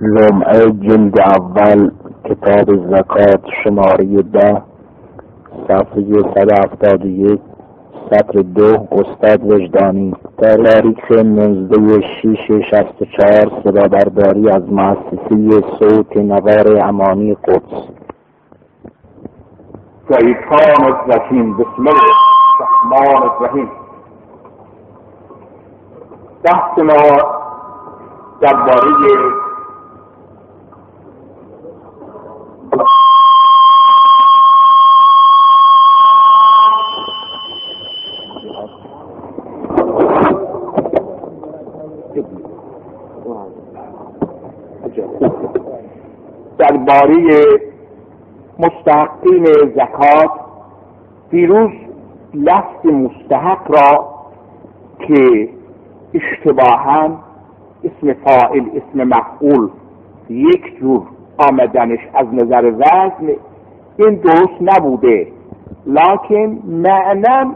لمعه جلد اول کتاب زکات شماره 10 صفحه 171 سطر 2 استاد وجدانی. تاریخ 19/6/64 صدابرداری از مؤسسه صوت نوار امانی قدس. شیطان الرجیم. بسم الله الرحمن الرحیم. بحث ما درباره مستحقین زکات. دیروز لفظ مستحق را که اشتباهاً اسم فاعل اسم مفعول یک جور آمدنش از نظر وزن این درست نبوده، لکن معنی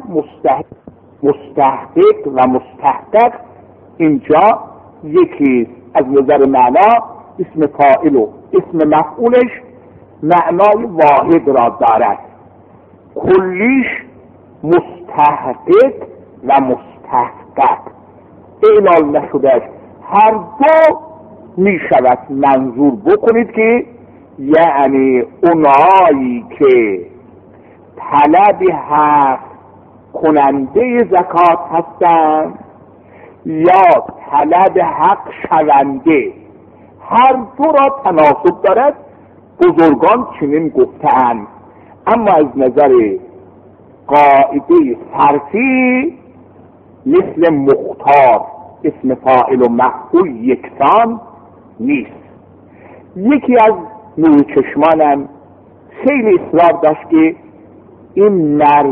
مستحق و مستحقق اینجا یکی از نظر معنا اسم فاعل و اسم مفعولش معنای واحد را دارد. کلیش مستحقق و مستحقق اعلال نشده، هر دو می شود منظور بکنید که یعنی اونایی که طلب حق کننده زکات هستند یا طلب حق شونده، هر دو را تناسب دارد. بزرگان چنین گفتند، اما از نظر قاعده صرفی مثل مختار اسم فاعل و مفعول یکسان نیست. یکی از نور چشمانم خیلی اصرار داشت که این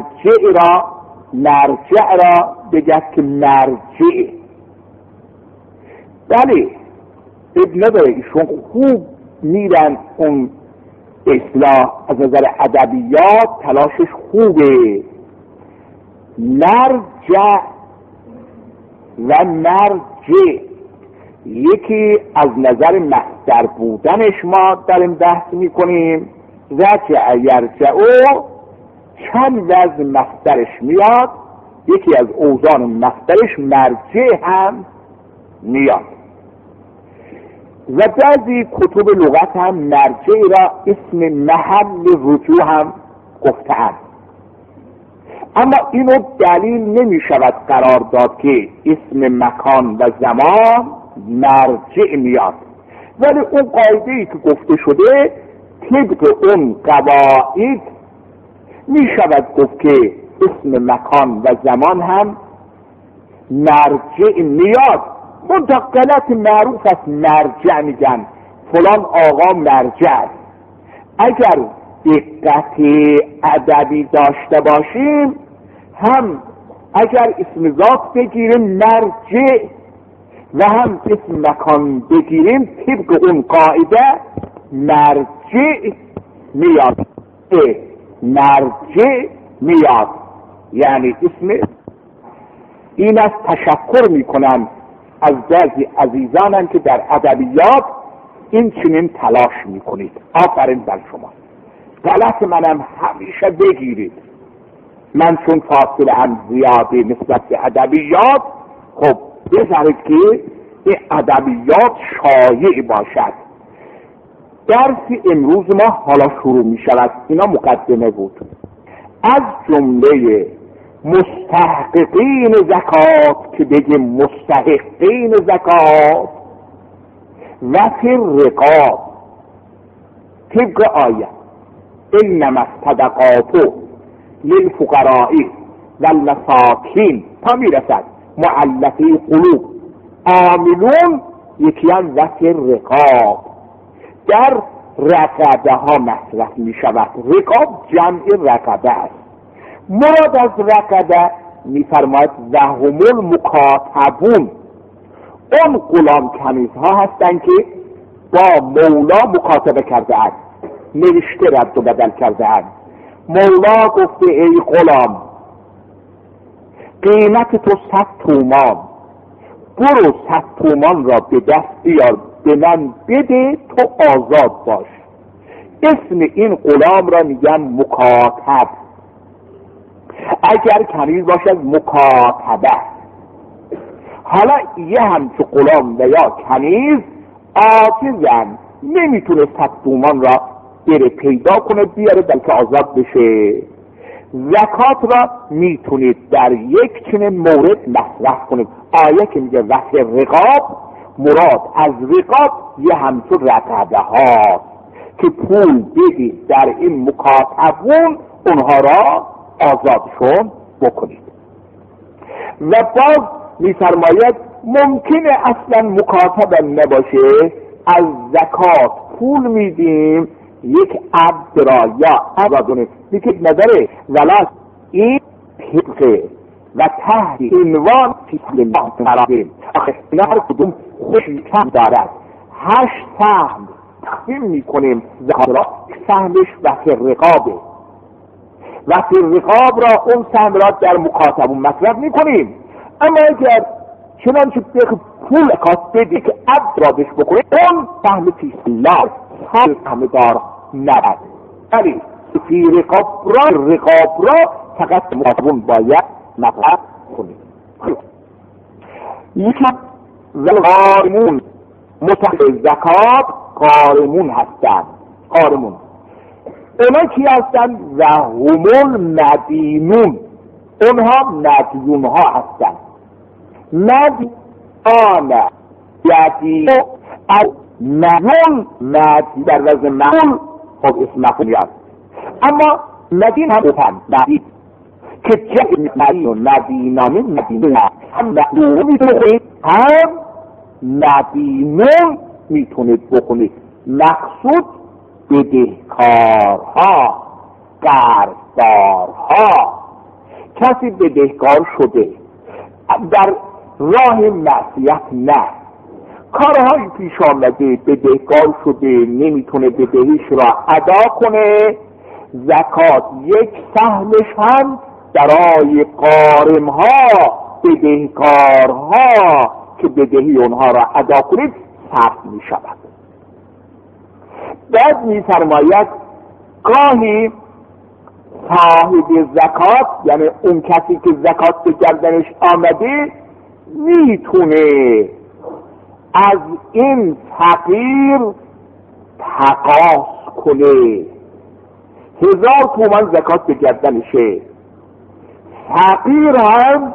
مرجع را بگد که مرجع. بله ابن نداره، ایشون خوب میرن اون اصلاح از نظر ادبیات تلاشش خوبه. مرجع و مرجع یکی از نظر مصدر بودنش ما داریم بحث میکنیم. رجع یرجعو چند وزن مصدرش میاد، یکی از اوزان مصدرش مرجع هم میاد و بعضی کتب لغت هم مرجع را اسم محل رجوع هم گفتند، اما اینو دلیل نمی شود قرار داد که اسم مکان و زمان مرجع میاد. ولی اون قاعده‌ای که گفته شده طبق اون قواعد می شود گفت که اسم مکان و زمان هم مرجع میاد. منتقلات معروف است، مرجع میگن فلان آقا مرجع است. اگر دقت ادبی داشته باشیم هم اگر اسم ذات بگیریم مرجع و هم اسم مکان بگیریم طبق اون قاعده مرجع میاد. مرجع میاد یعنی اسم. این از تشکر میکنم از بعضی عزیزانم که در ادبیات این چنین تلاش میکنید. آفرین بر شما. غلط منم همیشه بگیرید. من چون فاصله هم زیاده نسبت به ادبیات، خب بذارید که این ادبیات شایع باشد. درس امروز ما حالا شروع میشود. اینا مقدمه بود. از جمله مستحقین زکات که بگیم مستحقین زکات و فی الرقاب طبق آیه انما الصدقات للفقراء والمساکین تا میرسد مؤلفه قلوب عاملون یکی هم و فی الرقاب در رقبه ها مصرف می شود. رقاب جمع رقبه است. مراد از رقبه میفرماید و هم المکاتبون، اون غلام کنیزها هستند که با مولا مکاتبه کرده اند، نوشته رد و بدل کرده اند. مولا گفته ای غلام قیمت تو 100 تومان، برو 100 تومان را به دست بیار به من بده تو آزاد باش. اسم این غلام را میگن مکاتب. اگر کنیز باشد مکاتبه. حالا یه همچو غلام و یا کنیز عاجزن، نمیتونه صدومان را بره پیدا کنه بیاره بلکه آزاد بشه. زکات را میتونید در یک چنین مورد مصرف کنید. آیه که میگه وحی رقاب، مراد از رقاب یه همچو رقبه ها که پول بدید در این مکاتبون اونها را آزادشون بکنید. و باز می‌فرماید ممکنه اصلا مکاتب نباشه، از زکات پول میدیم یک عبد را یا عبدونه دیگه نداره، ولی این حقه و تحت عنوان فیصل الله قراریم. آخه اینا هر کدوم خوشی کم دارد. 8 سهم تقسیم میکنیم زکات را. سهمش وقت رقابه. وقت رقاب را اون سهم را در مکاتبون مصرف میکنیم. اما اگر چنانچه پول زکات بدی که عبد را بش بکنه، اون سهم فیصل الله سهم دار نبود. ولی فی رقاب را فقط مکاتبون باید مصرف کنیم. یکی غارمون متحد زکات غارمون هستند. غارمون اونا کی هستند؟ و همون مدینون، اونها مدیون ها هستند. مدیان یدی او مدیون در وزن مدیون خب اسم مفعولی هست. اما مدین هم مدین که چه مدینانی مدینون هم مدینون میتونید هم مدینون میتونید بکنید. مقصود بدهکارها، قرضدارها. کسی بدهکار شده در راه معصیت نه، کارهایی پیش آمده بدهکار شده نمیتونه بدهیش را ادا کنه، زکات یک سهمش هم برای غارمها، بدهکارها که بدهی اونها را ادا کنید صرف می شود. بعد می فرماید گاهی صاحب زکات، یعنی اون کسی که زکات به گردنش آمده، میتونه از این فقیر تقاضا کنه. 1000 تومان زکات به گردنشه، فقیر هم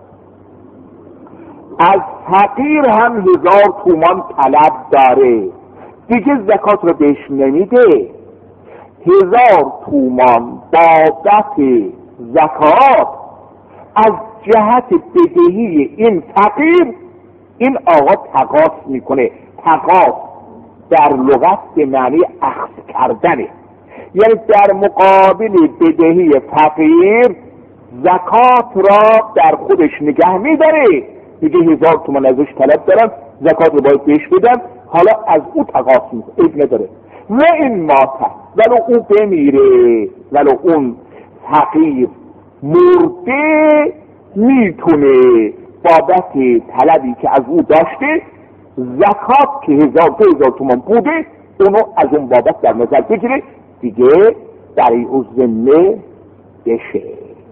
از فقیر هم 1000 تومان طلب داره، دیگه زکات رو بهش نمیده. 1000 تومان بابت زکات از جهت بدهی این فقیر این آقا تقاضا میکنه. تقاضا در لغت به معنی اخذ کردنه، یعنی در مقابل بدهی فقیر زکات را در خودش نگه میداره. میگه 1000 تومان ازش طلب دارم، زکات رو باید بهش بدم، حالا از او تقاضا میکنه، عیب نداره. و این ماته ولو او بمیره، ولو اون فقیر مرده، میتونه بابت طلبی که از او داشته زکات که 1000 تومان بوده اونو از اون بابت در نظر بگیره، دیگه برای او ذمه بشه.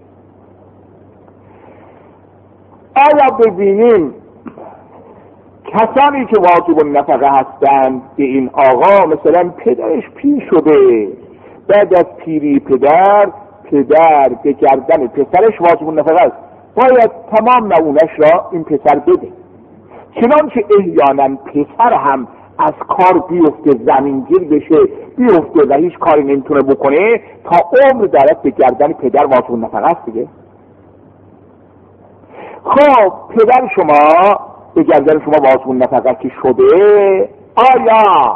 آیا ببینیم کسانی که واجب النفقه هستند به این آقا، مثلا پدرش پیر شده، بعد از پیری پدر به گردن پسرش واجب النفقه است، باید تمام نمونش را این پسر بده. چنانچه احیانا پسر هم از کار بیفته، زمینگیر بشه، بیفته و هیچ کاری نمیتونه بکنه، تا عمر درت به گردن پدر واجب النفقه است دیگه. خب پدر شما به گردن شما واجب النفقه که شده، آیا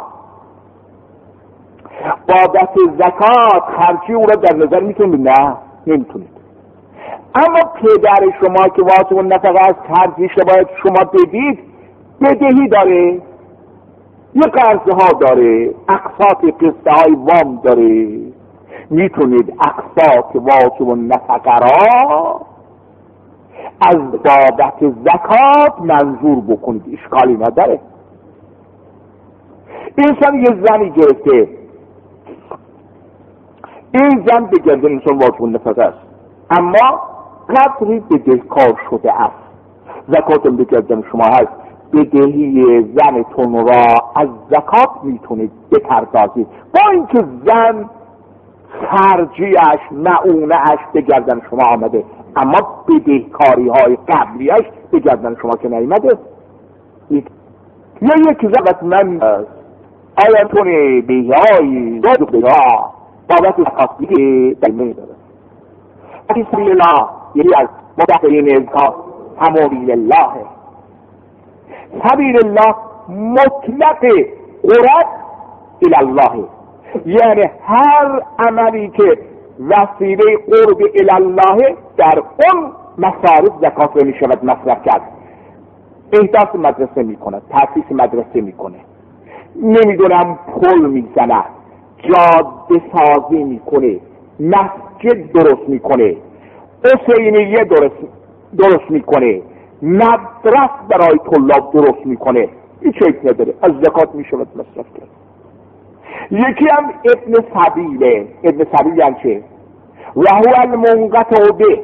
بابت زکات خرجی او را در نظر میتونید؟ نه، نمیتونید. اما پدر شما که واجب النفقه است، خرجیش را باید شما بدید، بدهی داره، یه قرضها داره، اقساط قسطه های وام داره، میتونید اقساط واجب النفقه را از بابت زکات منظور بکنید، اشکالی نداره. انسان یه زنی گرفته، این زن به گردن انسان واجب نفقه است، اما قدری بدهکار شده است. زکات به گردن شما هست، بدهی زنتون را از زکات میتونید بپردازید، با اینکه زن خرجیش معونه‌اش به گردن شما آمده، اما بدهکاری های قبلیش به گردن شما که نیامده. یا یک زبط من آیا تونه بیهایی زاد بگاه بابت زکات دیگه دلمه داره. سبیل الله یکی از مدخلین ازکات همون الله. سبیل الله مطلق قرب الالله، یعنی هر عملی که وسیله قرب الالله در اون مصارف زکات رو میشود مصرف کرد. احداث مدرسه میکنه، تاسیس مدرسه میکنه، نمیدونم پل میزنه، جاده سازی میکنه، مسجد درست میکنه، حسینیه درست میکنه، مدرسه برای طلاب درست میکنه، هیچ چیز نداره، از زکات میشود مصرف کرد. یکی هم ابن سبیله. ابن سبیل یعنی چه؟ و هو المنقطع به،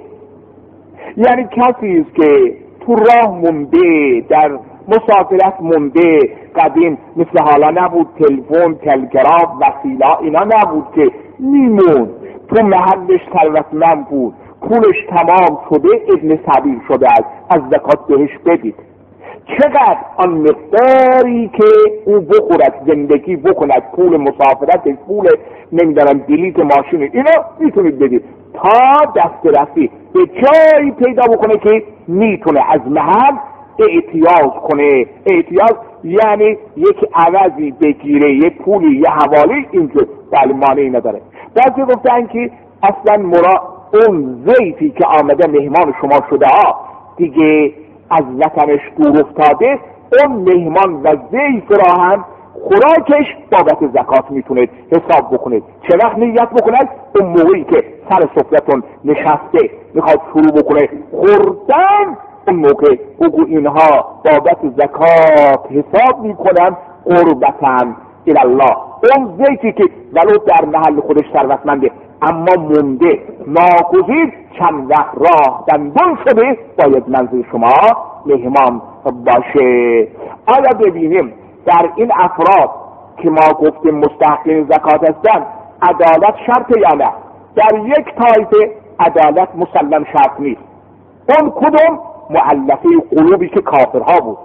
یعنی کسی است که تو راه مونده، در مسافرت مونده. قدیم مثل حالا نبود تلفن، تلگراف، وسیله اینا نبود که میمون، تو محلش ثروتمند بود، پولش تمام شده، ابن سبیل شده است، از زکات بهش بدید. چقدر آن مقداری که او بخورد، زندگی بکند، پول مسافرت، پول نمیدونم بلیط ماشین، اینا میتونید بدید تا دسترسی به جایی پیدا بکنه که میتونه از محل اعتیاض کنه. اعتیاض یعنی یک عوضی بگیره، یک پولی، یه حوالی، اینجور بله مانعی نداره. بعضی گفتن که اصلا اون ضیفی که آمده مهمان شما شده دیگه از وطنش دور افتاده، اون مهمان و ضیف را هم خوراکش بابت زکات میتونید حساب بکنید. چه وقت نیت بکنید؟ اون موقعی که سر سفرتون نشسته میخواد شروع بکنه خوردن، اون موقع بگو اینها بابت زکات حساب میکنن قربتن الالله. اون ضیفی که ولو در محل خودش ثروتمنده اما مونده، ناگزیر چند وقت راه دندان شده، باید منزل شما مهمان باشه. آیا ببینیم در این افراد که ما گفتیم مستحقین زکات هستن عدالت شرط یا نه؟ در یک طایفه عدالت مسلم شرط نیست. اون کدوم؟ مؤلفه قلوبی که کافرها بود.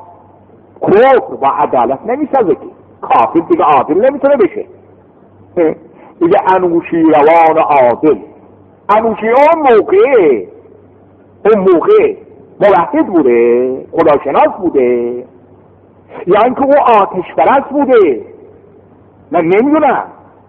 کفر با عدالت نمیسازه که، کافر دیگه عادل نمیتونه بشه. دیگه انوشیروان عادل، انوشیروان اون موقع موحد بوده، خداشناس بوده، یا اینکه او آتش پرست بوده؟ من نمیدونم.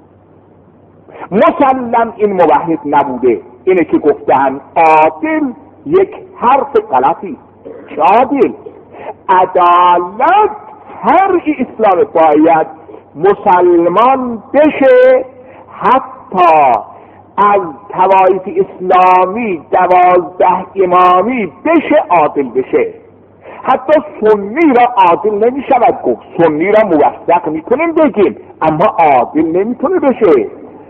مسلم این موحد نبوده. اینه که گفتن عادل یک حرف غلطی. چه عادل؟ عدالت هر اسلام باید مسلمان بشه، حتی از طوایف اسلامی 12 امامی بشه عادل بشه. حتی سنی را عادل نمی شود گفت، سنی را موثق میکنیم بگیم، اما عادل نمیتونه بشه.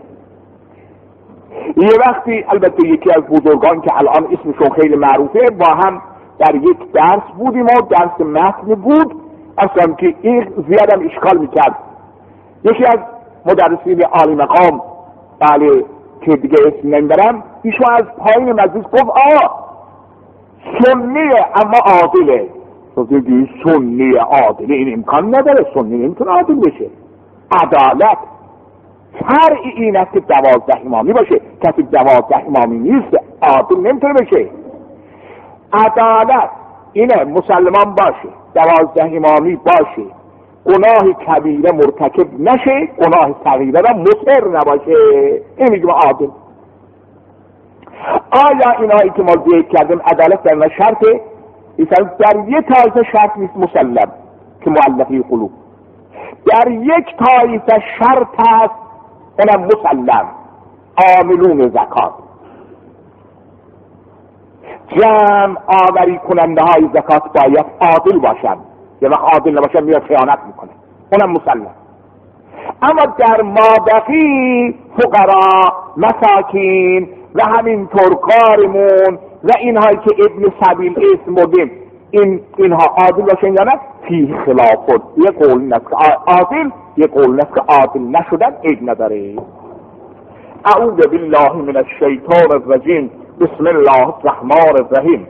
یه وقتی البته یکی از بزرگان که الان اسمشون خیلی معروفه، با هم در یک درس بودیم و درس متن بود، اصلا که این زیادم اشکال میکرد. یکی از مدرسین عالی مقام، بله که دیگه اسم نمیبرم، ایشون از پایین مجلس گفت سنیه اما عادله. گفت سنی عادله، این امکان نداره، سنی نمیتونه عادل بشه. عدالت فرع این است که 12 امامی باشه. کسی 12 امامی نیست عادل نمیتونه بشه. عدالت اینه مسلمان باشه، 12 امامی باشه، گناه کبیره مرتکب نشه، گناه صغیره را مصر نباشه، این میگم عادل. آیا اینایی که ما ذکر کردیم عدالت در شرطه؟ در یک طایفه شرط نیست مسلم که مؤلفه قلوب، در یک طایفه شرط است، اونم مسلم، عاملون زکات، جمع آوری کننده های زکات باید عادل باشن. یه وقت عادل نباشن میاد خیانت میکنه، اونم مسلم. اما در مابقی فقرا، مساکین و همینطور قارمون و اینهایی که ابن سبیل اسم بردیم، اینها عادل باشن یا نه؟ فی خلافون. یه قول این است که عادل، یه قول این است که عادل نشدن عیب نداره. اعوذ بالله من الشیطان الرجیم. بسم الله الرحمن الرحیم.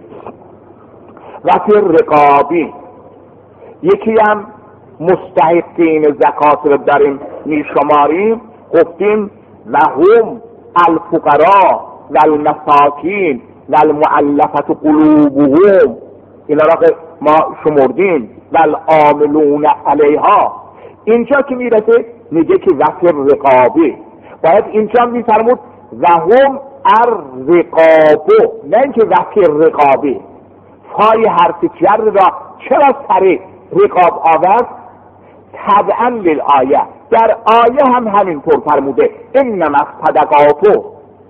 و فی الرقابی، یکی هم مستحقین زکات رو داریم میشماریم، گفتیم و هم الفقراء و المساکین و المؤلفة قلوبهم، اینا را ما شمردیم، و العاملون علیها. اینجا که میرسه میگه که وفی الرقابی، باید اینجا میفرمود و هم الرقابو، نه اینکه وفی الرقابی. فای حرف جر را چرا سر رقاب آورد؟ تبعا للآیه، در آیه هم همینطور فرموده انما الصدقات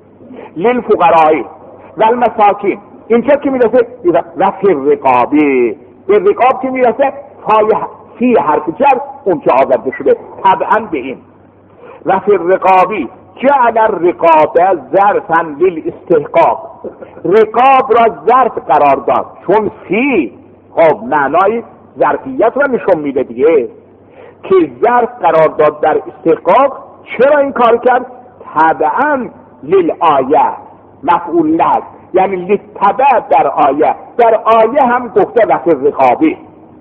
للفقراء و المساکین. اینجا که میرسه و فی الرقابی، به رقاب که میرسه فی حرف جر اونجا آورده شده تبعا به این. و فی الرقابی جعل الرقاب ظرفا للاستحقاق، رقاب را ظرف قرار داد چون فی خب معنای ظرفیت را نشون میده دیگه، که ظرف قرار داد در استحقاق. چرا این کار کرد؟ تبعا للآیه، مفعول له، یعنی لتبع در آیه هم گفته و فی الرقابی.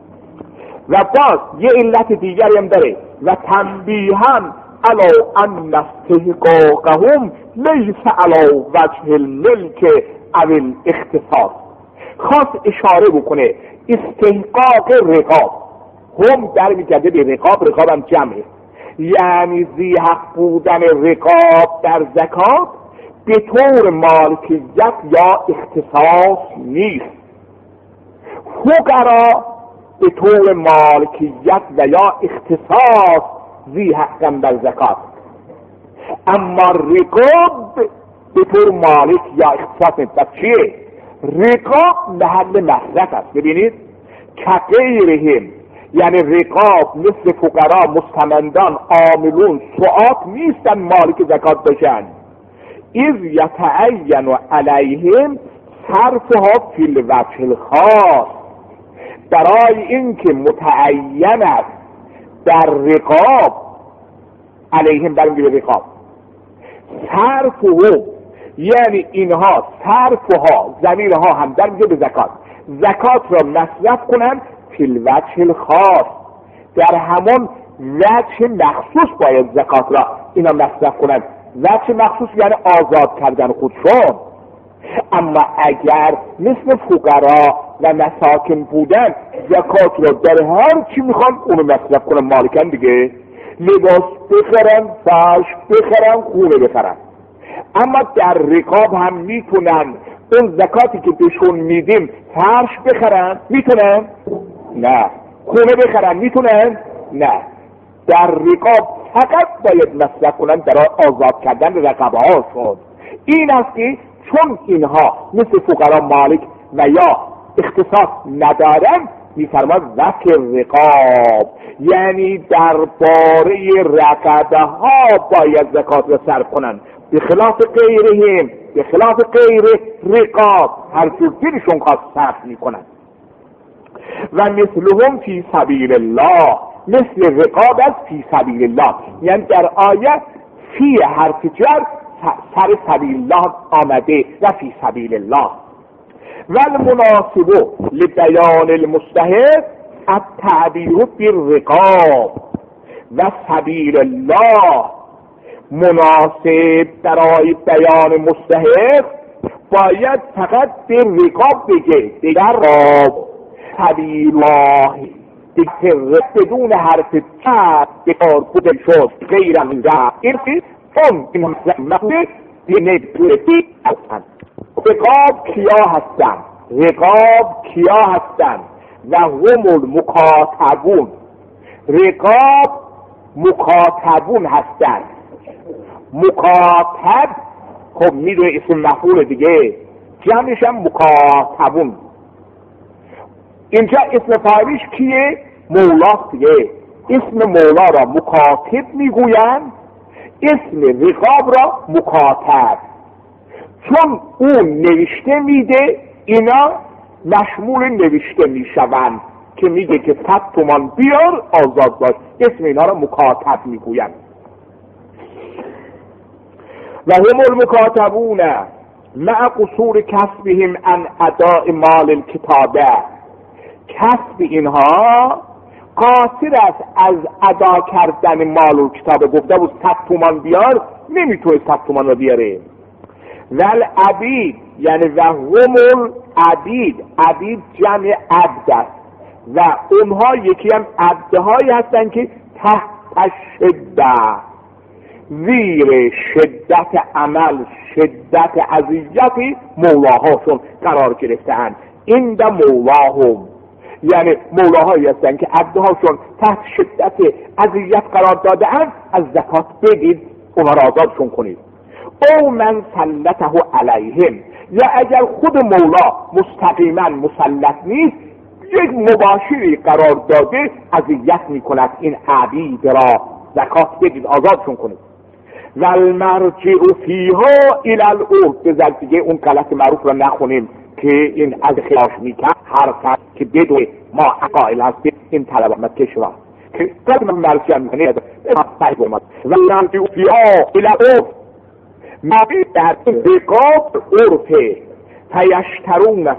و باز یه علت دیگری هم داره، و تنبیها علی ان استحقاقهم لیس علی وجه الملک او الاختصاص. خاص اشاره بکنه استحقاق رقاب هم در میگرده به رقاب، رقاب هم جمعه، یعنی ذی حق بودن رقاب در زکات به طور مالکیت یا اختصاص نیست. فقرا به طور مالکیت و یا اختصاص ذی حقم در زکات، اما رقاب به طور مالک یا اختصاص نیست. چیه؟ رقاب محل مصرف است. ببینید که غیرهم، یعنی رقاب مثل فقرا، مستمندان، عاملون، سعات نیستن مالک زکات بشن. اذ یتعین علیهم صرفها فی الوجه الخاص، برای اینکه متعین است در رقاب، علیهم در میگه رقاب صرفها، یعنی اینها صرفها ضمیرها هم در میگه به زکات، زکات را مصرف کنند فی الوجه الخاص، در همون وجه مخصوص باید زکات را اینا مصرف کنند. وجه مخصوص یعنی آزاد کردن خودشون. اما اگر مثل فقرا و مساکین بودن، زکات را در هر چی میخوان اونو مصرف کنن، مالکن دیگه، لباس بخرن، فرش بخرن، خونه بخرن. اما در رقاب هم میتونن اون زکاتی که بهشون میدیم فرش بخرن، میتونن؟ نه. خونه بخرن، میتونن؟ نه. در رقاب فقط باید مصرف کنن در آزاد کردن رقبه هاشون. این است که چون اینها مثل فقرا مالک و یا اختصاص ندارن، میفرماد وفی رقاب، یعنی درباره رقبه ها باید زکات را صرف کنن، به خلاف غیرهم، به خلاف غیر رقاب، هر جور دلشون خواست صرف میکنن. و مثلهم فی سبیل الله، مثل رقاب از فی سبیل الله، یعنی در آیه فی حرف جر سر سبیل الله آمده و فی سبیل الله. و المناسب لبیان المستحق التعبیر بالرقاب و سبیل الله، مناسب برای بیان مستحق باید فقط به رقاب بگه، دیگر رقاب سبیل الله بدون حرف چپ به کار بوده شد غیر من را ارسی اون این مقصود دینه دوستی هستند. رقاب کیا هستند؟ رقاب کیا هستند؟ و هم المکاتبون، رقاب مکاتبون هستند. مکاتب خب میدونه اسم مفعول دیگه، جمعش هم مکاتبون. اینجا اسم فاعلش کیه؟ مولاست دیگه. اسم مولا را مکاتب میگویند، اسم رقاب را مکاتب. چون اون نوشته میده اینا مشمول نوشته میشوند که میگه که 100 تومان بیار آزاد باش، اسم اینا را مکاتب میگویند. و هم المکاتبون مع قصور کسبهم عن اداء مال الکتابه. کسب اینها قاصر است از ادا کردن مال و کتابه. گفته بود 100 تومان بیار، نمیتونه 100 تومان رو بیاره. ول عبید یعنی و هم العبید، عبید جمع عبد است و اونها یکی هم عبدهایی هستن که تحت شده، زیر شدت عمل، شدت اذیت مولاهاشون قرار گرفته‌اند. این ده مولاهم یعنی مولاهایی هستن که عبدهاشون تحت شدت اذیت قرار داده‌اند، از زکات بدید، اونها را آزادشون کنید. او من سلطه علیهم، یا اگر خود مولا مستقیما مسلط نیست، یک مباشری قرار داده اذیت میکند این عبید را، زکات بدید، آزادشون کنید. و المرجع فیها الی العرف، بذار دیگه اون غلط معروف را نخونیم که این از خلاف میکرد، هر کس که بدون ما قائل هست این طلب آمد کشور که قد من مرجع میکنه صحیح اومد. و المرجع فیها الی العرف، مبید در رقاب عرفه، تیشترون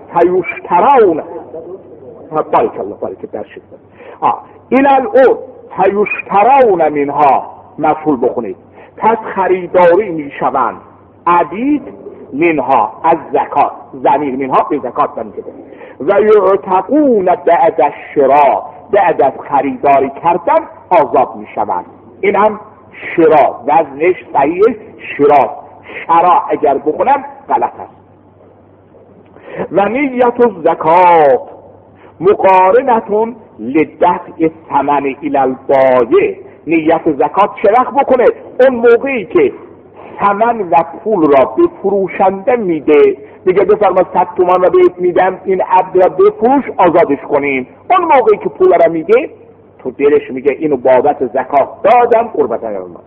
بارک الله بارک در شد الی العرف تیشترون منها، مفعول بخونید، پس خریداری میشوند عبید منها از زکات، ضمیر منها به زکات برمیگرده. و یعتقون بعد الشراء، بعد از خریداری کردن آزاد میشوند. این هم شراء، وزنش صحیح شراء، شراء اگر بخونم غلط است. و نیت الزکات مقارنتون لدفع ثمن الی البایع، نیت زکات چه وقت بکنه؟ اون موقعی که ثمن و پول را به فروشنده میده، میگه بفرما 100 تومان را بهت میدم، این عبد را بفروش آزادش کنیم. اون موقعی که پول را میده تو دلش میگه اینو بابت زکات دادم قربت الله.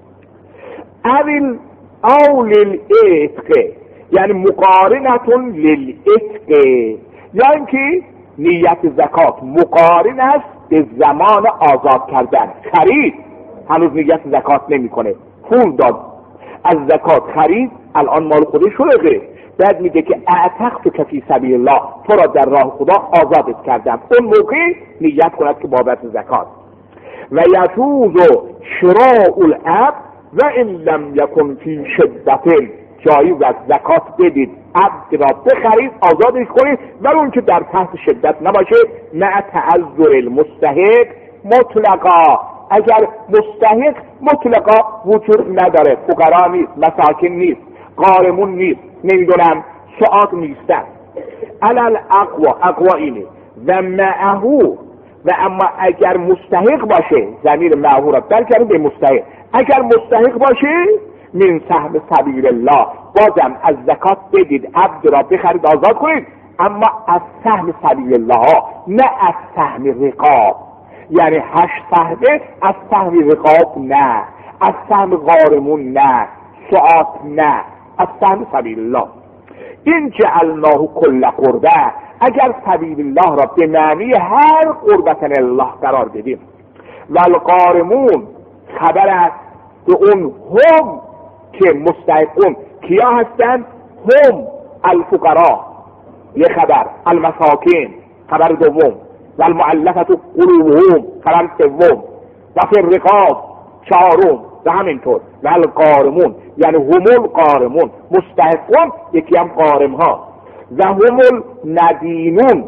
اول للعتق یعنی مقارنتون للعتق، یعنی که نیت زکات مقارن است به زمان آزاد کردن. خرید هنوز نیت زکات نمیکنه، پول داد از زکات خرید، الان مال خودش شده، بعد میگه که اعتقت فی سبیل الله، تو را در راه خدا آزادت کردم، اون موقع نیت کند که بابت زکات. و یجوز شراء العبد و ان لم یکن فی شدت، جایز از زکات بدید، عبد را بخرید آزادش کنید، ولی اون که در تحت شدت نباشه، مع تعذر المستحق مطلقا، اگر مستحق مطلقا وجود نداره، فقرا نیست، مساکین نیست، غارمون نیست، نمیدونم سعاد نیستن، علل اقوا اینه و معهو، و اما اگر مستحق باشه، ضمیر معهو را برگردیم به مستحق، اگر مستحق باشه من سهم سبیل الله، بازم از زکات بدید، عبد را بخرید آزاد کنید، اما از سهم سبیل الله، نه از سهم رقاب، یعنی 8 سهمه، از سهم رقاب نه، از سهم غارمون نه، سعات نه، از سهم سبیل الله. این جعلناه کل قربه، اگر سبیل الله را به معنی هر قربتن الله قرار بدیم. و الغارمون خبر است به اون هم که مستحقون کیا هستند؟ هم الفقراء، یه خبر، المساکین خبر دوم، و المعلقة قلوبهم خبر سوم، و فی الرقاب چهارم، و همینطور. و الغارمون یعنی هم الغارمون، مستحقون یکی هم غارم ها. و هم الندینون،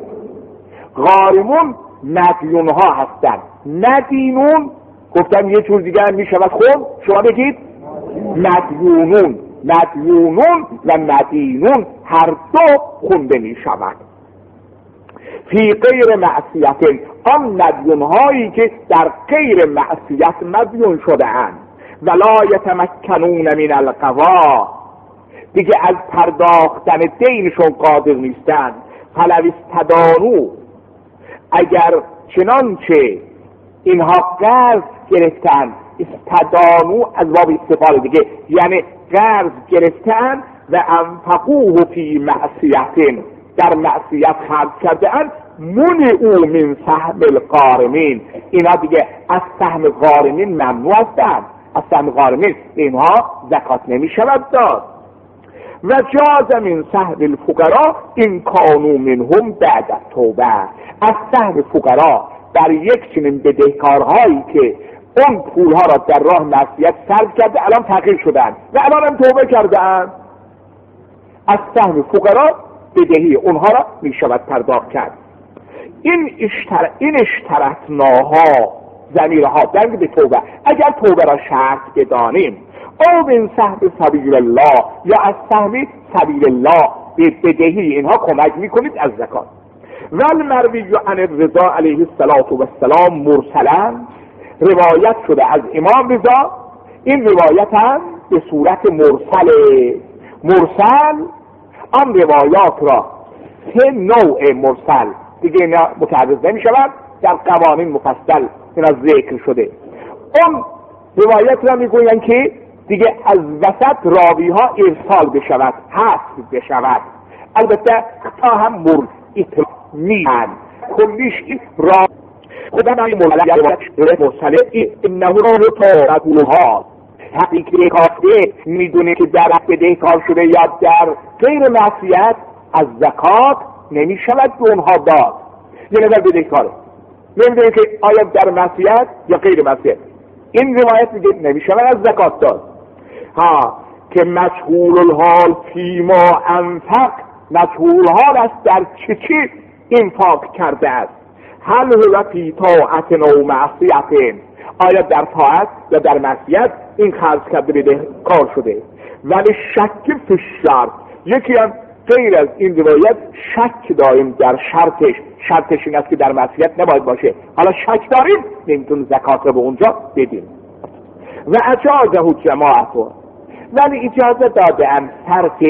غارمون مدیون ها هستند. ندینون گفتم یه جور دیگه هم میشود خود، شما بگید مدیونون، مدیونون و مدینون هر دو خونده میشود. فی غیر معصیت، آن مدیون هایی که در غیر معصیت مدیون شده اند. ولا یتمکنون من القضا، دیگه از پرداختن دینشون قادر نیستند. فلو استدانو، اگر چنانچه اینها قرض گرفتن، استدانو از باب استفاده دیگه، یعنی قرض گرفتن و انفقوه فی معصیت، در معصیت خرج کرده اند، منعوا من سهم الغارمین، اینا دیگه از سهم غارمین ممنوع هستند، از سهم غارمین اینها زکات نمی شود داد. و جاز من سهم الفقراء این کانوا منهم بعد التوبه، از سهم فقرا در یک چنین بدهکارهایی که اون پولها را در راه معصیت صرف کرده الان فقیر شدن و الان هم توبه کردن، از سهم فقرا بدهی اونها را می شود پرداخت کرد. این اشترطناها ضمیرها درگ به توبه، اگر توبه را شرط بدانیم، او من سهم سبیل الله، یا از سهم سبیل الله به بدهی اینها کمک میکنید از زکات. والمروی عن الرضا علیه السلام مرسلا، روایت شده از امام رضا، این روایت هم به صورت مرسل آن روایات را 3 نوع مرسل دیگه اینا متعرض نمی شود، در قوانین مفصل اینا ذکر شده. اون روایت را می گویند که دیگه از وسط راوی ها ارسال بشود، حذف بشود، البته تا هم میان کلیش را خدا نمی مرسله اینه رو تا رسولها حقیقی کافته میدونه که در بدهکار شده یا در غیر معصیت از زکات نمی شود به اونها داد، یعنی در بدهکاره نمیدونه که آیا در معصیت یا غیر معصیت، این روایت میگه نمی شود از زکات داد. که مشغول الحال فیما انفق، مشغول حال است در چه انفاق کرده است، هل هو فی طاعت او معصیت، آیا در طاعت یا در معصیت این خرج کرده بدهکار شده. ولی شک فی الشرط، یکی هم غیر از این روایت شک داریم در شرطش این است که در معصیت نباید باشه، حالا شک داریم نمیتون زکات رو به اونجا بدیم. و اجازه جماعتون، ولی اجازه داده ام صرف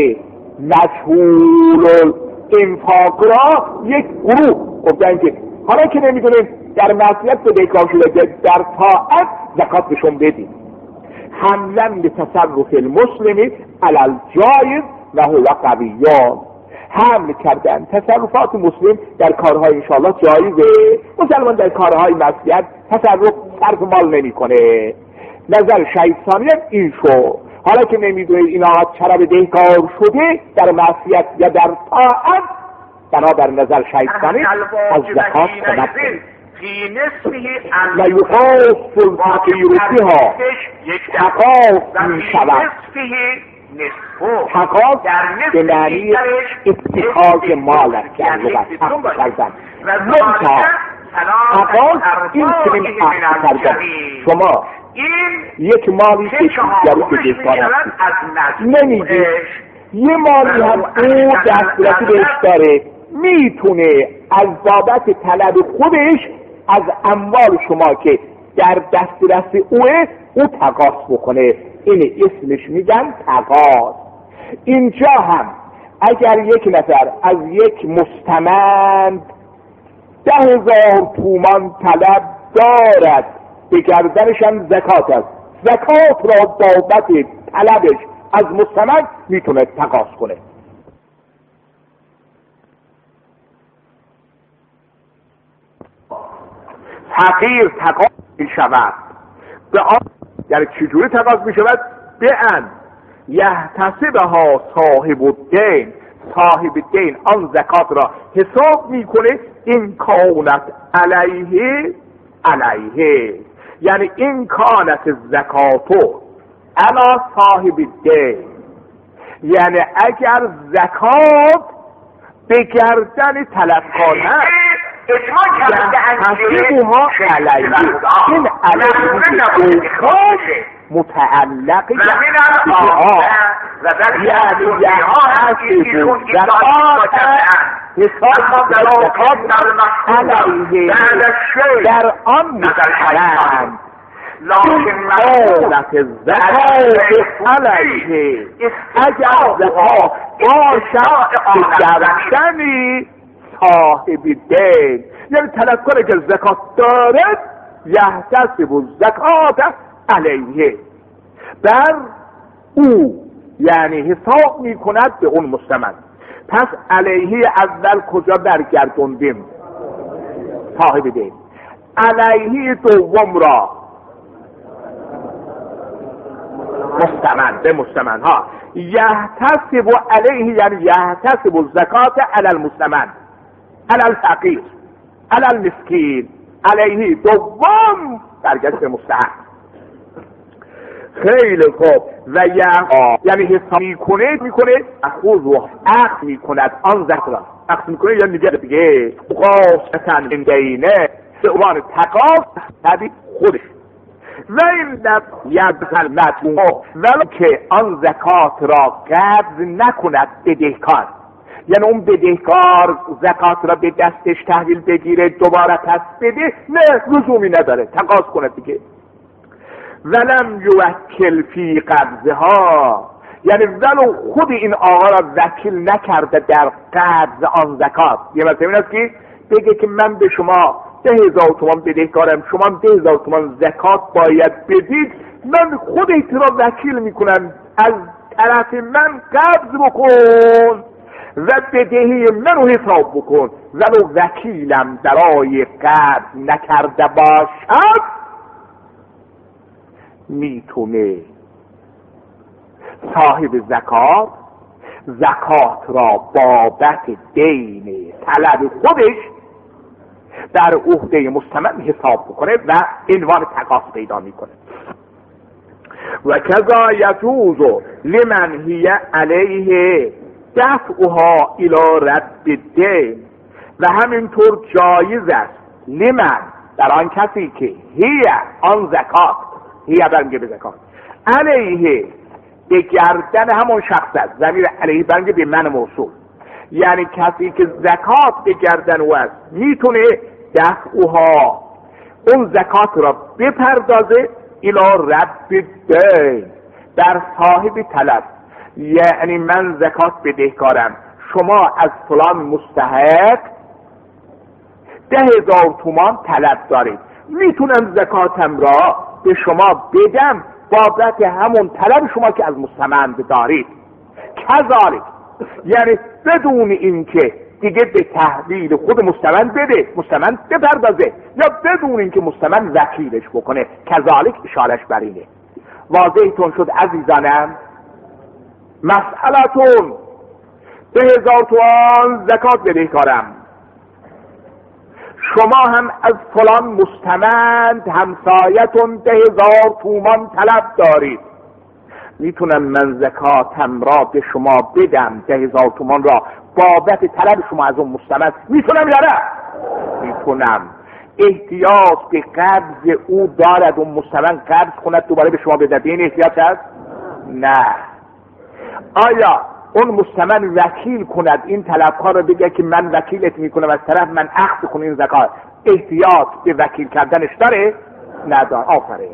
مشغول انفاق را یک گروه گفتن که حالا که نمیدونیم در معصیت بدهکار شده در طاعت زکات بهشون بدیم، حملا به تصرف المسلمی علی الجایز و هو قویان، حمل کردن تصرفات مسلم در کارهای انشاءالله جایزه، مسلمان در کارهای معصیت تصرف صرف مال نمی کنه. نظر شهید ثانی این شو، حالا که نمیدونه اینا چرا بدهکار شده در معصیت یا در طاعت، بنابر نظر شهید ثانی از زکات کمک کنه. و یخاف الفقیر بها، تقاف می شود، تقاف به معنی اتخاذ مال است که از لغت حق کردن، منتها تقاف این چنین حق کردن، شما یک مالی که دیگری بدهکار هستی نمیگی، یه مالی هم او دسترسی بهش داره، میتونه از بابت طلب خودش از اموال شما که در دسترس اوه او تقاضا بکنه، این اسمش میگن تقاضا. اینجا هم اگر یک نفر از یک مستمند 10,000 تومان طلب دارد، به گردنش هم زکات است، زکات را بابت طلبش از مستمند میتونه تقاضا کنه. فقیر تقاضا می شود به آن، یعنی چجوری تقاضا می شود؟ به ان یحتسبها صاحب الدین، صاحب دین آن زکات را حساب میکنه، این کانت علیه، یعنی این کانت زکاتو الا صاحب دین، یعنی اگر زکات به گردن طلبکار هست تحصیبها علیه، این علیه متعلق یعنی یحتسب زکات حساب زکات علیه در آن مستقرن، لکنت زکات علیه اگر زکات باشد به گردن صاحب دین، یعنی طلبکاری که زکات دارد یحتسب الزکات علیه، بر او یعنی حساب میکند به اون مستمن. پس علیه اول کجا برگردوندیم؟ صاحب دین. علیه دوم را مستمن، به مستمن ها. یحتسب علیه یعنی یحتسب الزکات علی المستمن، علی الفقیر، علی المسکین. علیه دوم برگشت به مستحق. خیلی خوب. و یعنی حساب میکنه اخوذ و اخذ میکند آن زکات را. اخذ میکنه یعنی میگه دیگه قاصتن بینه به عنوان تقاض تبی خودش. و این در یدخل مطلوب ولو که آن زکات را قبض نکند بدهکار، یعنی اون بدهکار زکات را به دستش تحویل بگیره دوباره پس بده، نه لزومی نداره، تقاض کنه دیگه. ولم یوکل فی قبضها، یعنی ولو خود این آقا را وکیل نکرده در قبض آن زکات. یه مثلا این است که بگه که من به شما 10,000 تومان بدهکارم، شما 10,000 تومان زکات باید بدید، من خودت را وکیل میکنم، از طرف من قبض بکن و بدهی منو حساب بکن. ولو وکیلم درای قبض نکرده باشد، میتونه صاحب زکات را بابت دین طلب خودش در عهده مستمن حساب بکنه و عنوان تقاض پیدا میکنه. و کذا یجوز لمن هی علیه دفعها الی رد الدین، و همینطور جایز است لمن در آن کسی که هی آن زکات، هی برمیگه به زکات، علیه به گردن همون شخص است، ضمیر علیه برمیگه به من موصول، یعنی کسی که زکات به گردن او است میتونه دفعها اون زکات را بپردازه الی رد الدین، در صاحب طلب. یعنی من زکات بدهکارم، شما از فلان مستحق 10,000 تومان طلب دارید، میتونم زکاتم را به شما بدم بابت همون طلب شما که از مستمن دارید. کذالک، یعنی بدون اینکه دیگه به تحویل خود مستمن بده، مستمن بپردازه، یا بدون اینکه مستمن وکیلش بکنه. کذالک اشارش بر اینه. واضحتون شد عزیزانم؟ مسئلتون 10,000 تومان زکات بدهکارم، شما هم از فلان مستمند همسایتون 10,000 تومان طلب دارید، میتونم من زکاتم را به شما بدم، 10,000 تومان را بابت طلب شما از اون مستمند، میتونم یا نه؟ میتونم. احتیاج به قبض او دارد، اون مستمند قبض کند دوباره به شما بده، این احتیاج هست؟ نه. آیا اون مستمن وکیل کند این طلبکار رو بگه که من وکیلت میکنم از طرف من اخذ کنم این زکات، احتیاج به وکیل کردنش داره؟ نداره. آفرین.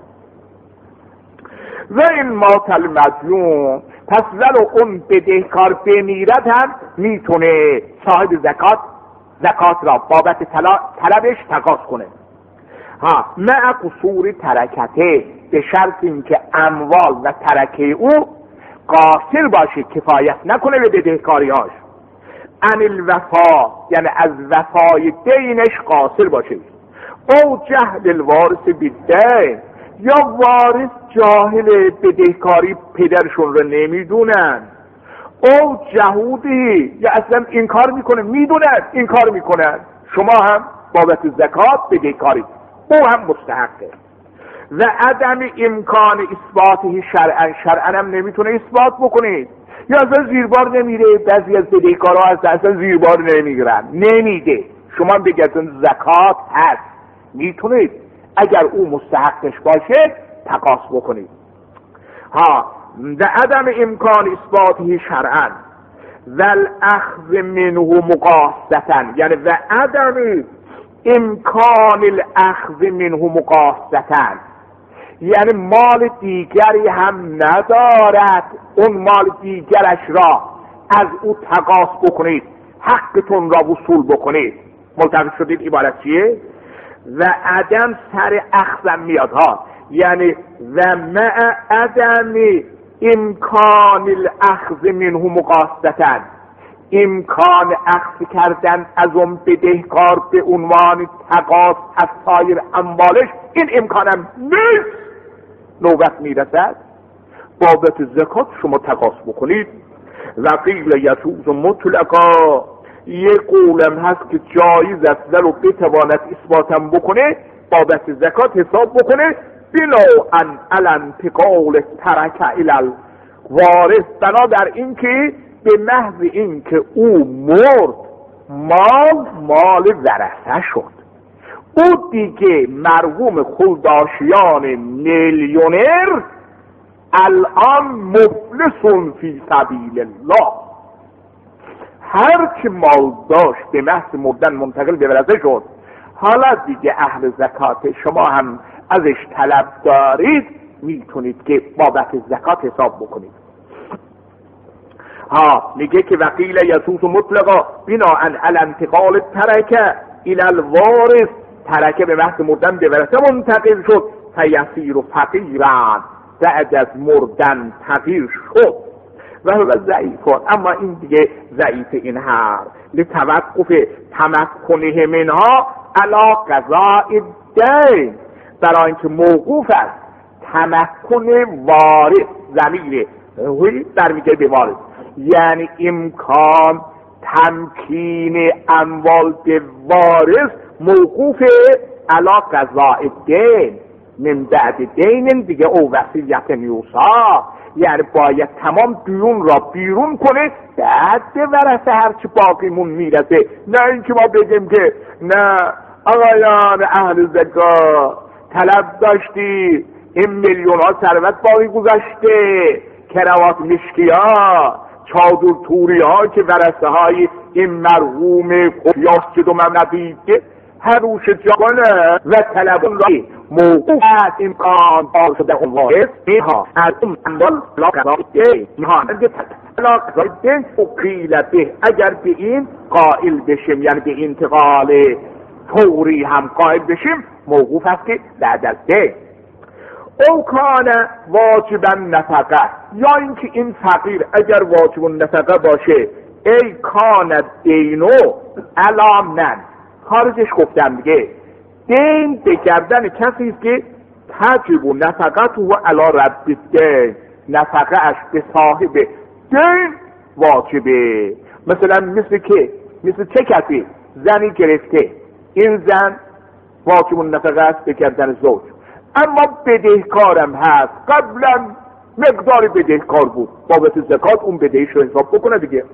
و این مات المظلوم، پس ولو اون بدهکار بمیرد هم میتونه صاحب زکات را بابت طلبش تقاضا کنه. مع قصور ترکته، به شرط اینکه اموال و ترکه او قاصر باشه، کفایت نکنه به بدهکاری‌هاش. عن الوفا، یعنی از وفای دینش قاصر باشه. او جهل الوارث بالدین، یا وارث جاهل بدهکاری پدرشون رو نمیدونن. او جهودی، یا اصلا انکار میکنه، میدونن انکار میکنن. شما هم بابت زکات بدهکاری، او هم مستحقه. و عدم امکان اثباته شرعا هم نمیتونه اثبات بکنید، یا اصلا زیربار نمیره. بعضی از بدهکارها اصلا زیربار نمیگیرن، نمیده. شما بگید زکات هست، میتونید اگر او مستحقش باشه تقاضا بکنید. و عدم امکان اثباته شرعا و الاخذ منه مقاصتا، یعنی و عدم امکان الاخذ منه مقاصتا، یعنی مال دیگری هم ندارد، اون مال دیگرش را از او تقاضا بکنید، حقتون را وصول بکنید. ملتفت شدید عبارت چیه؟ و عدم سر اخذم میاد ها، یعنی و مع عدم امکان الاخذ منه مقاصدتن، امکان اخذ کردن از اون بدهکار به عنوان تقاص از سایر اموالش، این امکانم نیست. نوبت میرسد بابت زکات شما تقاص بکنید. و قیل یجوز مطلقا، یک قولم هست که جایز است ولو بتواند اثباتم بکنه، بابت زکات حساب بکنه بناء علی انتقال ترک الی الوارث، بنابر این که به محض این که او مرد مال ورثه شد، او دیگه مرحوم خلداشیان میلیونر الان مفلسون فی سبیل الله، هر که مال داشت به محض مردن منتقل به ورثه شد. حالا دیگه اهل زکات شما هم ازش طلب دارید، میتونید که بابت زکات حساب بکنید. میگه که وقیل یسوس مطلقا بناء علی انتقال ترکه الی الوارث، ترکه به محض مردن به ورثه منتقل شد، فیصیر فقیرا، بعد از مردن فقیر شد. و هو ضعیف، اما این دیگه ضعیف این حرف لتوقف تمکنه منها علی قضاء الدین، برای اینکه موقوف است تمکن وارث، ضمیر برمیگرده به وارث، یعنی امکان تمکین اموال به وارث موقوف علی قضاء الدین من بعد دین دیگه، او وصیت یوصا، یعنی باید تمام دیون را بیرون کنه بعد به ورثه هرچی باقیمون میرسه. نه اینکه ما بگیم که نه آقایان اهل زکات طلب داشتی، این میلیون ها ثروت باقی گذاشته، کراوات مشکی ها، چادر توری ها که ورثه های این مرحوم یاسجد و ممنبیده هروش جانه و طلبون را موقوف از امکان بار شده اون وارث اینها از اون اندال لا قضایده اینها لا قضایده اقیل به، اگر به این قائل بشیم، یعنی به انتقال فوری هم قائل بشیم، موقوف است که بعد از ده او کان واجبا نفقه، یا اینکه این فقیر اگر واجب نفقه باشه، ای کان دینو علامن، خارجش گفتم دیگه، دین به گردن کسی است که تجب نفقت و علی رب الدین، نفقه اش به صاحب دین واجبه. مثلا مثل چه کسی؟ زنی گرفته، این زن واجب نفقه است به گردن زوج، اما بدهکارم هست، قبلا مقدار بدهکار بود، بابت زکات اون بدهیش رو حساب بکنه دیگه.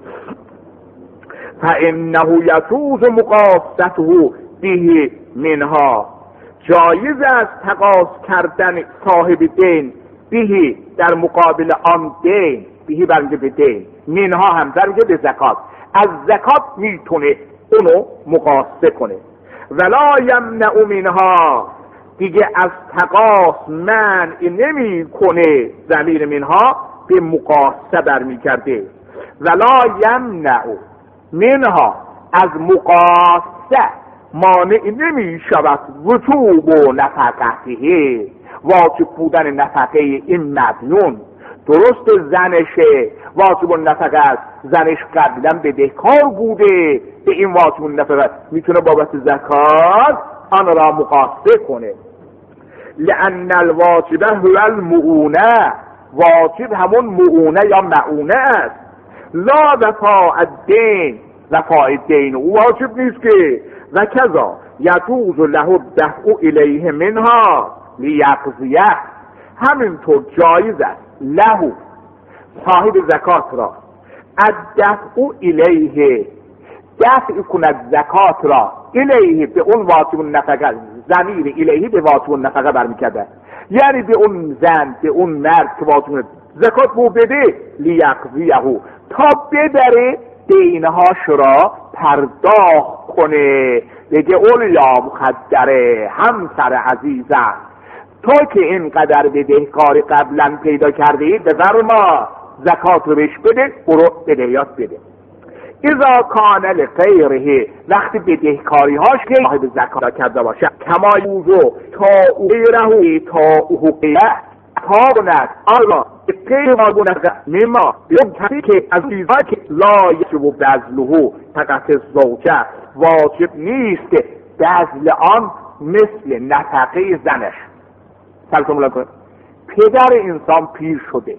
فانه یجوز مقاصته به منها، جایز است تقاص کردن صاحب دین به در مقابل آن دین، به برگه به دین، منها هم برگه به زکات، از زکات میتونه اونو مقاصه کنه. ولا یمنع منها، دیگه از تقاص منع نمی کنه، ضمیر منها به مقاصه برمیگرده. ولا یمنع منها، از مقاصه مانع نمی شود وجوب و نفقته، واجب بودن نفقه این مدیون. درست زنشه واجب النفقه است، زنش قبلا بدهکار بوده، به این واجب النفقه میتونه بابت زکات آن را مقاصه کنه. لأن الواجب هو المعونه، واجب همون معونه یا معونه است. لا وفاء الدین، وفاء الدین او واجب نیست که. و کذا یجوز له الدفع الیه منها لیقضیه، همینطور جایز است له صاحب زکات را الدفع الیه، دفع کند زکات را الیه به اون واجب النفقه، ضمیر الیه به واجب النفقه برمیگرده، یعنی به اون زن، به اون مرد که واجب زکات بو بده، لیقضیه، تا ببره دینهاش را پرداخت کنه، بگه اولیا مخدره همسر عزیزم، تو که اینقدر بدهکار قبلا پیدا کرده، بذار ما زکات رو بهش بده، برو بدهیات بده. اذا کان لغیره، وقتی بدهکاری هاش که صاحب زکات کرده باشه، کما یوزو تا او غیره تا او غیره کارند آلا غیر ماگونه مما اون کسی که از چیزهایی که لا یجب بذله فقط زوجه واجب نیست بذل آن، مثل نفقه زنش. سلطان مولا کنه پدر انسان پیر شده،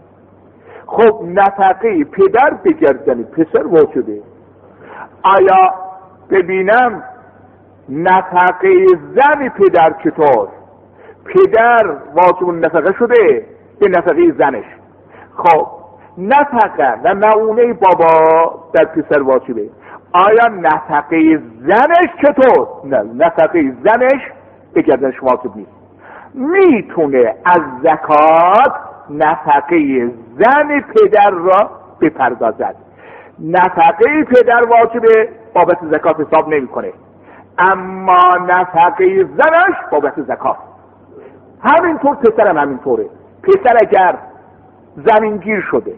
خب نفقه پدر به گردن پسر واجبه. آیا ببینم نفقه زن پدر چطور؟ پدر واجب نفقه شده به نفقه زنش، خب نفقه و معونه بابا در پسر واجبه. آیا نفقه زنش چطور؟ نه، نفقه زنش به گردنش واجب نیست. میتونه از زکات نفقه زن پدر را بپردازد. نفقه پدر واجبه، بابت زکات حساب نمیکنه، اما نفقه زنش بابت زکات. همینطور پسرم همینطوره. پسر اگر زمینگیر شده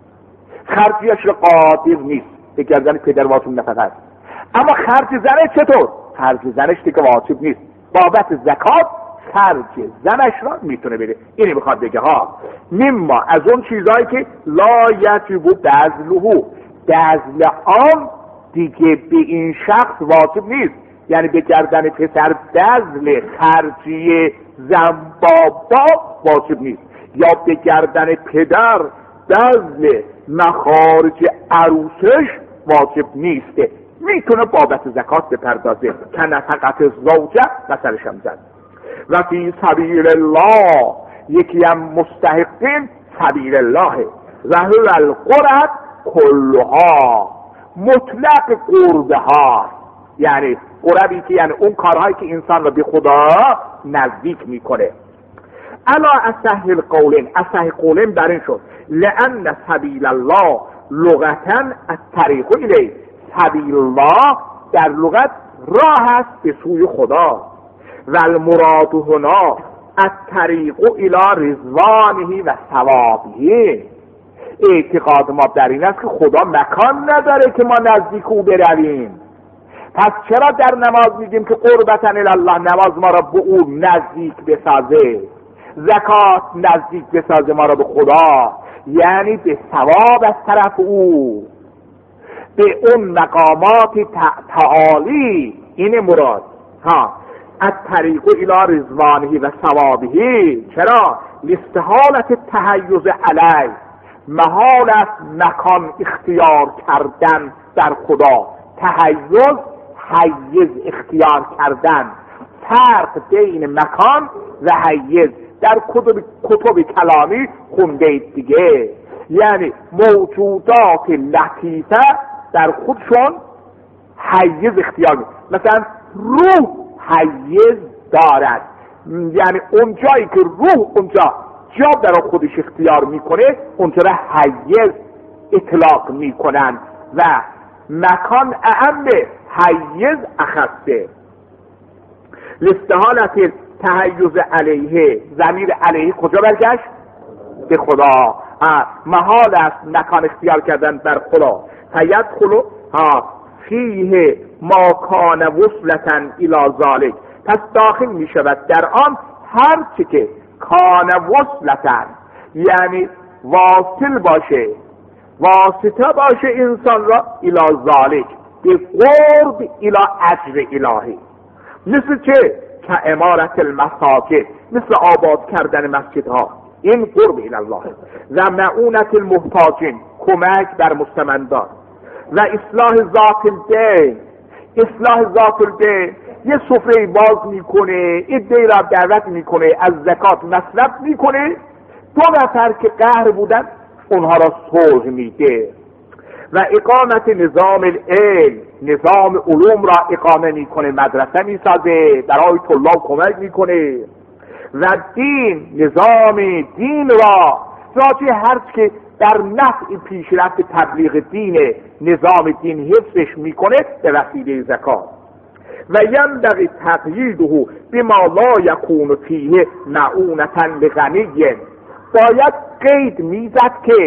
خرجیش را قادر نیست، به گردن پدر واجب نفقه است، اما خرج زنش چطور؟ خرج زنش دیگه واجب نیست، بابت زکات خرج زنش را میتونه بده. اینی میخواد بگه ها، مما از اون چیزهایی که لا یجب بذله، بذل آن دیگه به این شخص واجب نیست، یعنی به گردن پسر بذل خرجی زن بابا واجب نیست، یا به گردن پدر بذل مخارج عروسش واجب نیست، میتونه بابت زکات بپردازه که نفقت زوجه مثلش هم زد. و فی سبیل الله، یکی هم مستحقین سبیل الله و هو القرب کلها، مطلق قربه ها، یعنی قربی که یعنی اون کارهایی که انسان را به خدا نزدیک میکنه. الا اصح القولین، اصح قولین بر این شد لان سبیل الله لغتا الطریق الیه، سبیل الله در لغت راه است به سوی خدا، و المراد هنا الطریق الی رضوانه و ثوابه. اعتقاد ما در این است که خدا مکان نداره که ما نزدیک او برویم، پس چرا در نماز میگیم که قربتا الی الله، نماز ما را به او نزدیک بسازه، زکات نزدیک بسازه ما را به خدا، یعنی به ثواب از طرف او، به اون مقامات تعالی. این مراد ها، الطریق الی رضوانه و ثوابه. چرا؟ لاستحالة التحیز علیه، محال است مکان اختیار کردن در خدا. تحیز، حیز اختیار کردن، فرق بین مکان و حیز در کتب کلامی خونده دیگه، یعنی موجودات لطیفه در خودشون حیز اختیار می. مثلا روح حیز دارد، یعنی اون جایی که روح اونجا جا در خودش اختیار میکنه اونجا را حیز اطلاق میکنن و مکان اعمه، حیز اخصه. لاستحالة تحیز علیه، ضمیر علیه کجا برگشت؟ به خدا. محال است مکان اختیار کردن بر خدا. فیدخل فیه ما کان وصلتا الی ذالک، پس داخل می شود در آن هر چی که کان وصلتا، یعنی واصل باشه، واسطه باشه انسان را الی ذالک، به قرب الی اجر الهی. مثل چه؟ که امارت المساجد، مثل آباد کردن مسجدها، این قرب الی الله. و معونت المحتاجین، کمک بر مستمندان. و اصلاح ذات البین، اصلاح ذات البین، یه سفره باز میکنه، ایده را دعوت میکنه، از زکات مصرف میکنه، دو نفر که قهر بودن اونها را صلح میده. و اقامت نظام العلم، نظام علوم را اقامه میکنه، مدرسه میسازه، برای طلاب کمک میکنه. و دین، نظام دین را راجع هر که در نفع پیشرفت تبلیغ دین، نظام دین حفظش میکنه به وسیله زکات. و ینبغی تقییده بما لا یکون فیه معونة لغنی، باید قید میزد که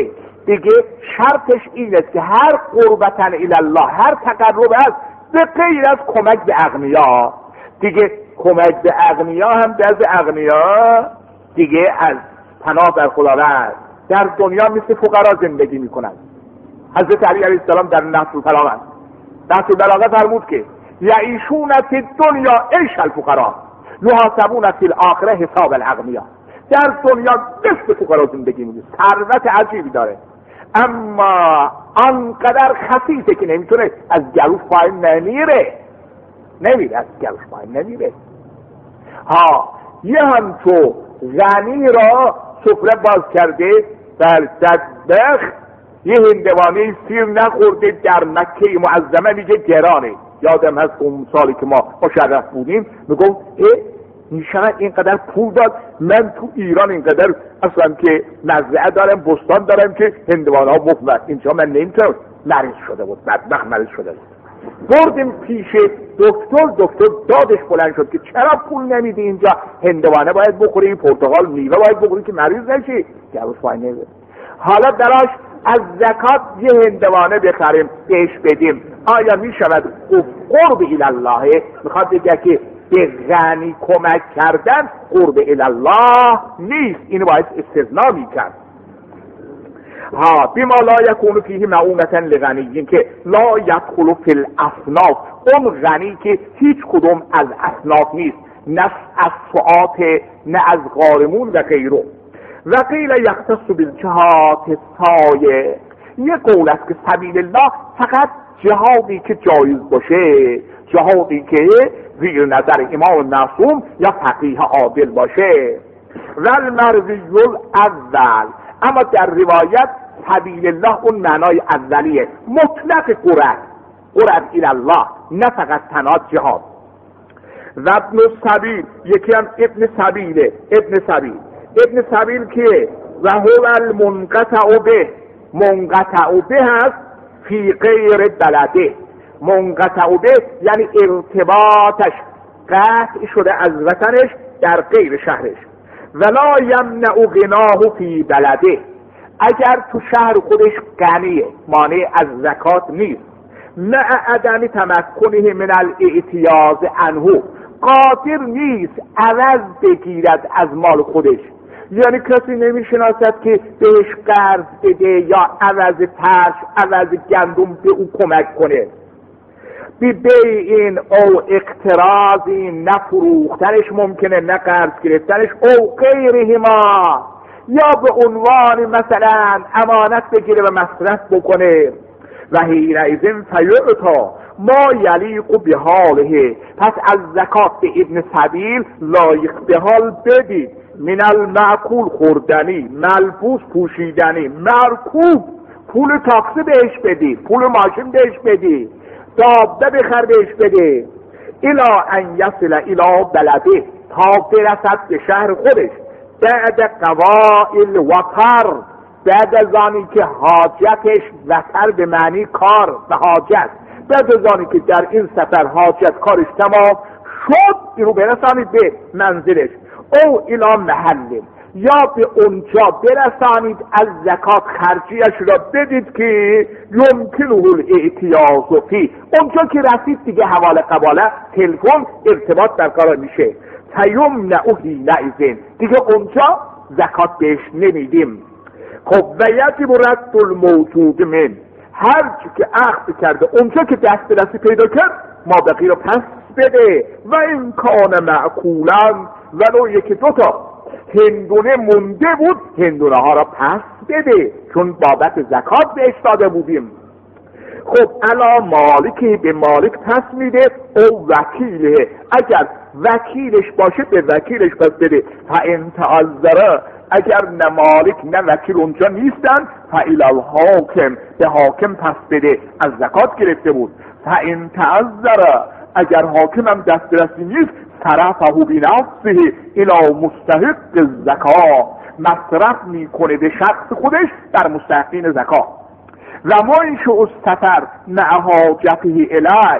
دیگه شرطش این است که هر قربتن الله، هر تقرب است به غیر از کمک به اغنیا. دیگه کمک به اغنیا هم دست اغنیا دیگه از پناه بر خداوند در دنیا مثل فقرا زندگی میکنند. حضرت علی علیه السلام در نهج البلاغه فرمود که یعیشون فی الدنیا عیش الفقراء یحاسبون فی الاخره حساب الاغنیا. در دنیا مثل فقرا زندگی میکنه، ثروت عجیبی داره، اما آنقدر خسیسه که نمیتونه از گلوش پایین نمیره از گلوش پایین نمیره. یه هم تو غنی را سفره باز کرده در صدبخ یه هندوانه سیر نخورده در مکه معظمه میگه گرانه. یادم هست اون سالی که ما مشرف بودیم میگم میشود اینقدر پول داد، من تو ایران اینقدر اصلا که مزرعه دارم بستان دارم که هندوانه ها مفت، اینجا من نمیتونم. مریض شده بود، بدبخت مریض شده بود، بردیم پیش دکتر دادش بلند شد که چرا پول نمیدی اینجا، هندوانه باید بخوری، پرتقال میوه باید بخوری که مریض نشی. گروش پای نمیده. حالا دراش از زکات یه هندوانه بخریم بهش بدیم، آیا میشود قرب الله؟ میخواد بگه که به غنی کمک کردن قرب الله نیست، اینو باید استثناء میکرد. بما لا یکون فیه معونة لغنی، که لا یدخل فی الاصناف، اون غنی که هیچ کدوم از اصناف نیست، نه از سعات نه از غارمون و غیره. و قیل یختص بالجهاد السایغ، یه قول است که سبیل الله فقط جهادی که جایز باشه، جهادی که زیر نظر امام معصوم یا فقیه عادل باشه. و المرضی الاول، اما در روایت سبیل الله اون معنای اولیه، مطلق قرب الی الله، نه فقط تنها جهاد. و ابن سبیل، یکی هم ابن سبیل که و هو المنقطع به، منقطع به هست فی غیر بلده، منقطع به یعنی ارتباطش قطع شده از وطنش در غیر شهرش. ولا یمنع غناه فی بلده، اگر تو شهر خودش غنیه مانع از زکات نیست. مع عدم تمکنه من الاعتیاض عنه، قادر نیست عوض بگیرد از مال خودش، یعنی کسی نمیشناسد که بهش قرض بده یا عوض پرش عوض گندم به او کمک کنه. بیعین او اقتراضی، نفروختنش ممکنه، نه قرض گرفتنش، او غیرهما، یا به عنوان مثلا امانت بگیره و مصرف بکنه. و حینئذ فیعطا ما یلیق بحاله، پس از زکات به ابن سبیل لایق به حال بدید. من المعقول خوردنی، ملبوس پوشیدنی، مرکوب پول تاکسی بهش بدی، پول ماشین بهش بدی، دابه بخر بهش بده. الا ان یصل الی بلده، تا برسد به شهر خودش. بعد قضاء الوطر، بعد از آنی که حاجتش، وطر به معنی کار و حاجت، بعد از آنی که در این سفر حاجت کارش تمام شد، اینو برسانید به منزلش. او الی محل، یا به اونجا برسانید از زکات خرجیش را بدید که یمکنه الاعتیاض فی، اونجا که رسید دیگه حواله قباله تلفن ارتباط برقرار میشه. فیمنع حینئذ، دیگه اونجا زکات بهش نمیدیم. خب و یجب رد الموجود من، هر چی که اخذ کرده اونجا که دسترسی پیدا کرد ما بقیه رو پس بده. و این کان معقولا، ولو یکی دوتا هندونه مونده بود هندونه ها را پس بده، چون بابت زکات بهش داده بودیم. خب الا مالکی، به مالک پس میده، او وکیله، اگر وکیلش باشه به وکیلش پس بده. فان تعذر، اگر نه مالک نه وکیل اونجا نیستن، فالی الحاکم، به حاکم پس بده، از زکات گرفته بود. فان تعذر، اگر حاکم هم دسترسی نیست، صرفه بنفسه الی مستحق الزکات، مصرف میکنه به شخص خودش در مستحقین زکات. و منشأ السفر مع حاجته الی،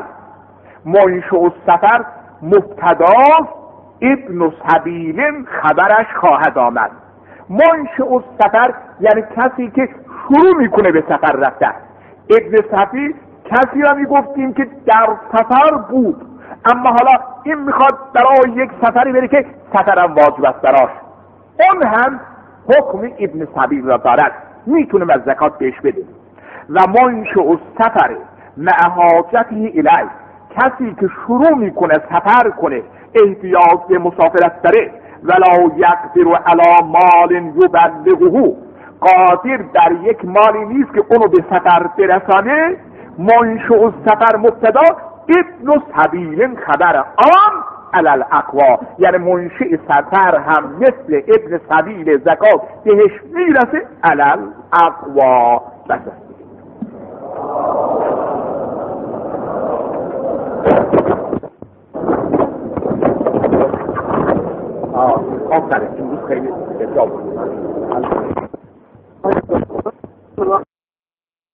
منشأ السفر مبتدا ابن سبیل خبرش خواهد آمد. منشأ السفر یعنی کسی که شروع میکنه به سفر رفتن. ابن سبیل کسی را میگفتیم که در سفر بود، اما حالا این میخواد برای یک سفری بره که سفرم واجب است براش، اون هم حکم ابن سبیل را دارد، میتونیم از زکات بهش بدیم. و منشأ السفر مع حاجته الیه، کسی که شروع میکنه سفر کنه، احتیاج به مسافرت داره، ولا یقدر علی مال یبلغه، قادر در یک مالی نیست که اونو به سفر برسانه، منشأ السفر مبتدا، ابن سبیل خبر آن علی الاقوا، یعنی منشأ سفر هم مثل ابن سبیل زکات بهش میرسه علی الاقوا.